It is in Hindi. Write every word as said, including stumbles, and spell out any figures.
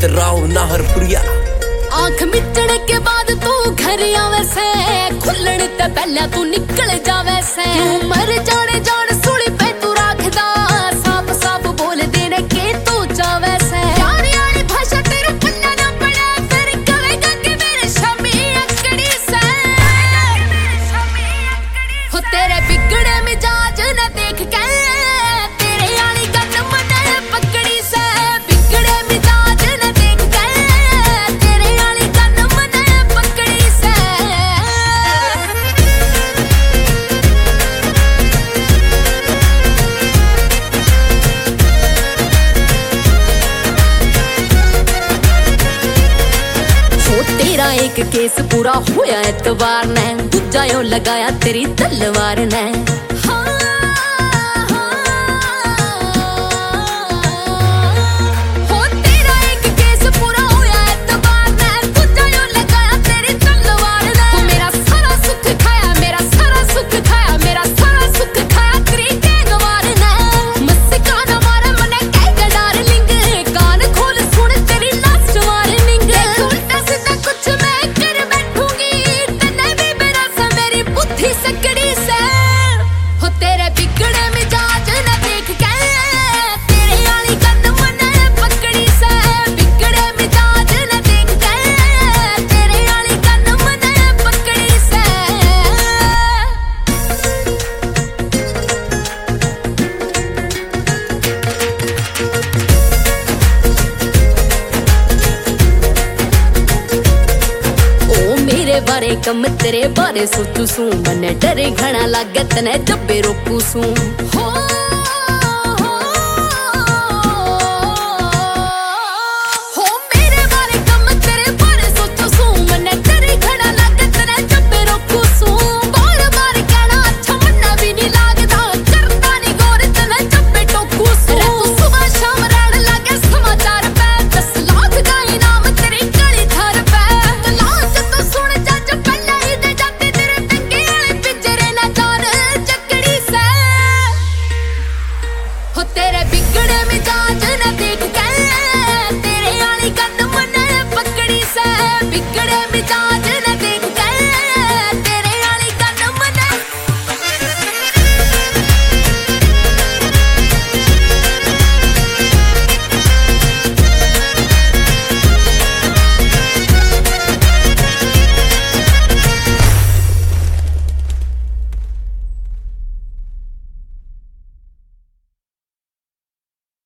राव नाहरपुरिया। आंख मिचड़ के बाद तू घर आवे से, खुलण ते पहले तू निकल जावे से। मर जाने जान सुली पे तू राखदा, साफ साफ बोल देने के तू चावे से। यारी यारी भाषा तेरे पन्ना ना पड़े, फिर कहेगा कि मेरे शमी अकड़ी से। हो तेरे बिगड़े मिजाज न देख के, तेरे यारी गन मने पकड़ी से। बिगड़े मिजाज न देख के, तेरे यारी गन मने पकड़ी से। हो तेरा एक केस पूरा होया एतवार ने, दूजा यो लगाया तेरी तलवार ने। हो तेरा एक केस पूरा होया एतवार ने, दूजा यो लगाया तेरी तलवार ने। मेरा सारा सुख खाया, मेरा सारा सुख खाया, मेरा सारा सुख खाया तेरी गंगवार ने। मस्का ना मारे मने कह डार्लिंग, कान खोल सुन तेरी लास्ट वार्निंग। उल्टा सीधा कुछ मैं कर बैठूंगी, तने भी मेरा सा मेरी बुद्धि सकड़ी से। हो तेरे बिगड़े मिजाज न देख के, तेरे वाली गन मने पकड़ी से। बिगड़े मिजाज न देख के, तेरे वाली गन मने पकड़ी से। ओ मेरे बारे कम तेरे बारे सोचू सू, मने डरे घना लागे तने जब्बे रोकू सू। हो